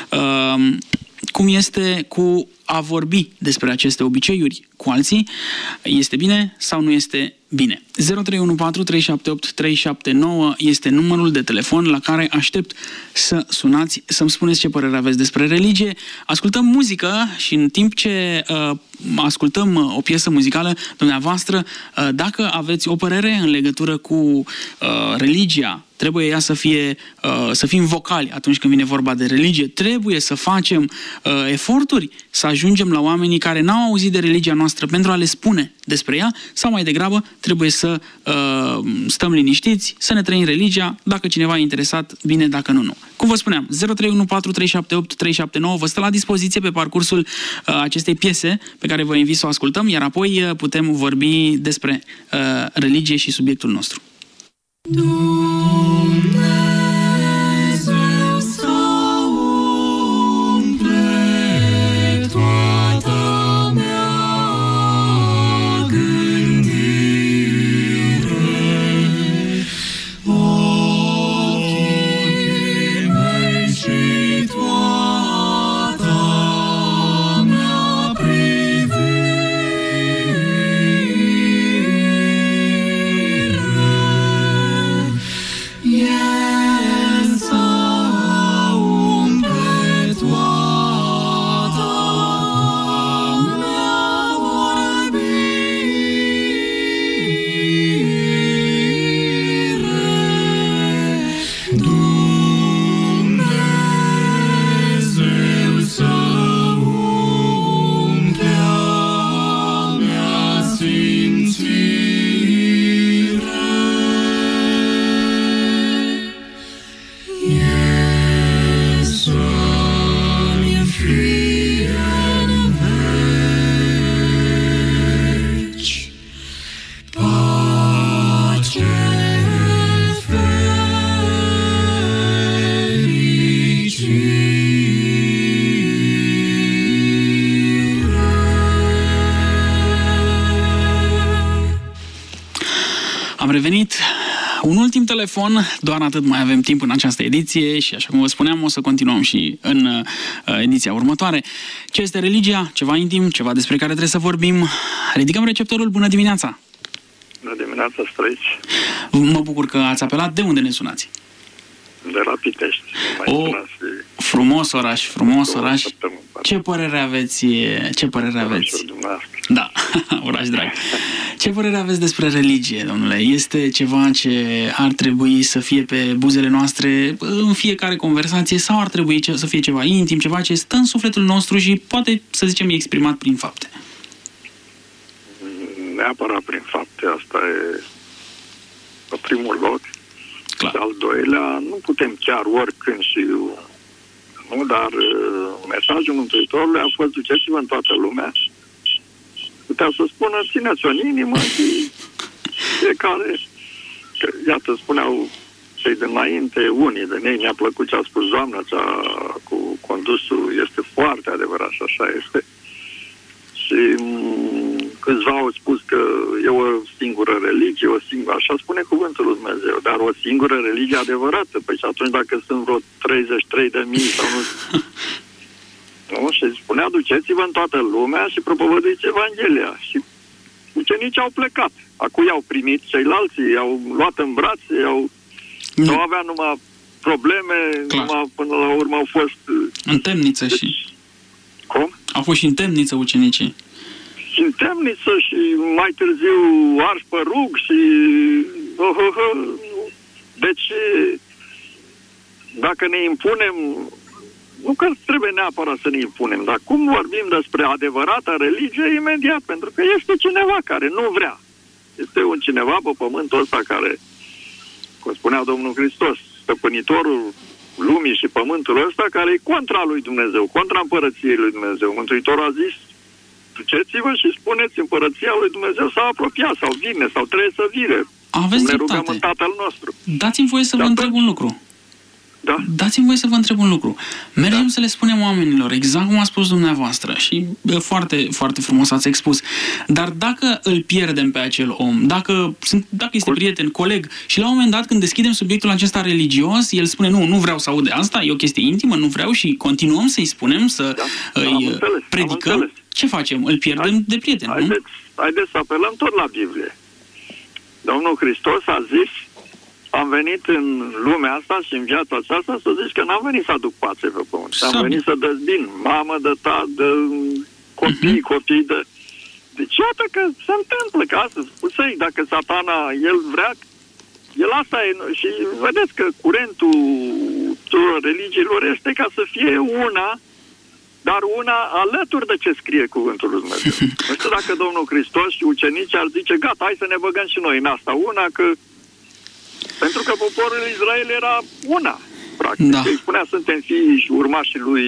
Cum este cu a vorbi despre aceste obiceiuri cu alții, este bine sau nu este bine? zero trei unu patru trei șapte opt trei șapte nouă este numărul de telefon la care aștept să sunați, să-mi spuneți ce părere aveți despre religie. Ascultăm muzică și în timp ce uh, ascultăm o piesă muzicală, dumneavoastră, uh, dacă aveți o părere în legătură cu uh, religia, trebuie ea să fie, uh, să fim vocali atunci când vine vorba de religie, trebuie să facem uh, eforturi să ajungem la oamenii care n-au auzit de religia noastră pentru a le spune despre ea, sau mai degrabă trebuie să uh, stăm liniștiți, să ne trăim religia, dacă cineva e interesat, bine, dacă nu, nu. Cum vă spuneam, zero trei unu patru trei șapte opt trei șapte nouă vă stă la dispoziție pe parcursul uh, acestei piese pe care vă invit să o ascultăm, iar apoi uh, putem vorbi despre uh, religie și subiectul nostru. Dumnezeu să umple toată mea gândire, ochii mei și toată mea privire. revenit. Un ultim telefon, doar atât mai avem timp în această ediție și, așa cum vă spuneam, o să continuăm și în uh, ediția următoare. Ce este religia? Ceva intim, ceva despre care trebuie să vorbim. Ridicăm receptorul. Bună dimineața! Bună dimineața, Străici! Mă bucur că ați apelat. De unde ne sunați? De la Pitești. O, frumos oraș, frumos oraș. Ce părere aveți? Ce părere aveți? Da, oraș drag. Ce părere aveți despre religie, domnule? Este ceva ce ar trebui să fie pe buzele noastre în fiecare conversație sau ar trebui să fie ceva intim, ceva ce stă în sufletul nostru și poate, să zicem, e exprimat prin fapte? Neapărat prin fapte, asta e pe primul loc. Clar. Și al doilea, nu putem chiar oricând și nu, dar uh, mesajul Mântuitorului a fost: duceți-vă în toată lumea. Putea să spună: țineți-o în inimă și fiecare, că, iată, spuneau cei dinainte, unii din ei, mi-a plăcut ce a spus doamna, cea cu condusul, este foarte adevărat și așa este. Și câțiva au spus că e o singură religie, o singură, așa spune cuvântul lui Dumnezeu, dar o singură religie adevărată. Păi și atunci dacă sunt vreo treizeci și trei de mii sau nu... nu? Și spunea: duceți-vă în toată lumea și propovăduiți Evanghelia. Și ucenicii au plecat. Acum i-au primit ceilalți, i-au luat în brațe, i-au... Nu. nu avea numai probleme, Clar. numai până la urmă au fost... În temniță și... Cum? Au fost și în temniță ucenicii. Și în temniță și mai târziu arși pe rug și... Oh, oh, oh. Deci, dacă ne impunem, nu că trebuie neapărat să ne impunem, dar cum vorbim despre adevărata religie, imediat, pentru că este cineva care nu vrea. Este un cineva pe pământul ăsta care, cum spunea Domnul Hristos, stăpânitorul lumii și pământul ăsta, care e contra lui Dumnezeu, contra împărăției lui Dumnezeu. Mântuitorul a zis: duceți-vă și spuneți: împărăția lui Dumnezeu s-a apropiat, sau vine, sau trebuie să vine. Aveți ne dreptate. rugăm în Tatăl nostru. Dați-mi voie să vă întreb un lucru. Da? Dați-mi voie să vă întreb un lucru. Mergem da. să le spunem oamenilor, exact cum a spus dumneavoastră, și foarte, foarte frumos ați expus, dar dacă îl pierdem pe acel om, dacă, dacă este prieten, coleg, și la un moment dat când deschidem subiectul acesta religios, el spune: nu, nu vreau să aud de asta, e o chestie intimă, nu vreau, și continuăm să-i spunem, să da. îi înțeles, predicăm, ce facem? Îl pierdem Hai, de prieten, haideți, nu? Haideți să apelăm tot la Biblie. Domnul Hristos a zis: am venit în lumea asta și în viața aceasta să zici că n-am venit să aduc pace pe pământ. Am venit să dezbin mamă de tată, de copii, uh-huh. copii de... Deci iată că se întâmplă, că astăzi, pusei, dacă Satana, el vrea, el asta e, și vedeți că curentul tuturor religiilor este ca să fie una, dar una alături de ce scrie cuvântul lui Dumnezeu. Nu știu dacă Domnul Hristos și ucenicii ar zice: gata, hai să ne băgăm și noi în asta una, că pentru că poporul Israel era una, practic. Da. Îi spunea: suntem fii și urmașii lui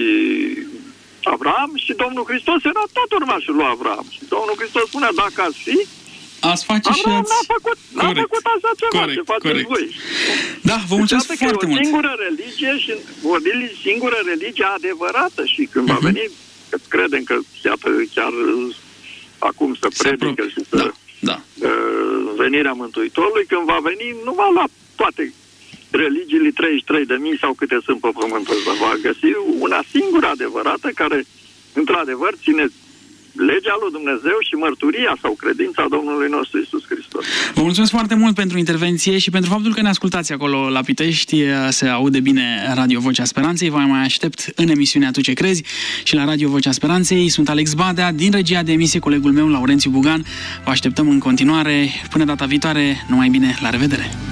Avram, și Domnul Hristos era tot urmașul lui Avram. Și Domnul Hristos spunea: dacă ați fi, ați face Avram și ați... n-a făcut, n-a făcut așa ceva, corect, ce faceți corect. voi. Da, vă mulțumesc deci, foarte mult. o singură religie și o singură religie adevărată, și când uh-huh. va veni, că credem că iată, chiar acum să predică și să... Da. Da. venirea Mântuitorului, când va veni, nu va lua toate religiile treizeci și trei de mii sau câte sunt pe pământul ăsta. Va găsi una singură adevărată care, într-adevăr, ține legea lui Dumnezeu și mărturia sau credința Domnului nostru Iisus Hristos. Vă mulțumesc foarte mult pentru intervenție și pentru faptul că ne ascultați acolo la Pitești. Se aude bine Radio Vocea Speranței. Vă mai aștept în emisiunea Tu ce crezi și la Radio Vocea Speranței. Sunt Alex Badea, din regia de emisie colegul meu Laurențiu Bugan. Vă așteptăm în continuare. Până data viitoare, numai bine, la revedere!